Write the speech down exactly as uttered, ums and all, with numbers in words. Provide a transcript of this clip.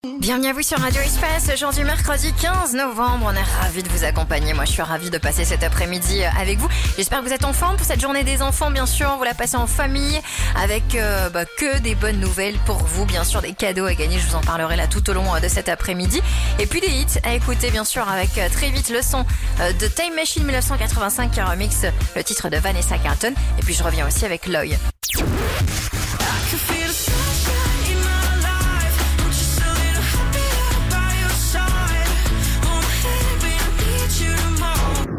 Bienvenue à vous sur Radio Espace. Aujourd'hui mercredi quinze novembre, on est ravis de vous accompagner. Moi je suis ravie de passer cet après-midi avec vous. J'espère que vous êtes en forme pour cette journée des enfants, bien sûr. Vous la passez en famille avec euh, bah, que des bonnes nouvelles pour vous, bien sûr des cadeaux à gagner. Je vous en parlerai là tout au long de cet après-midi. Et puis des hits à écouter, bien sûr, avec euh, très vite le son euh, de Time Machine mille neuf cent quatre-vingt-cinq qui remixe le titre de Vanessa Carlton. Et puis je reviens aussi avec Loy.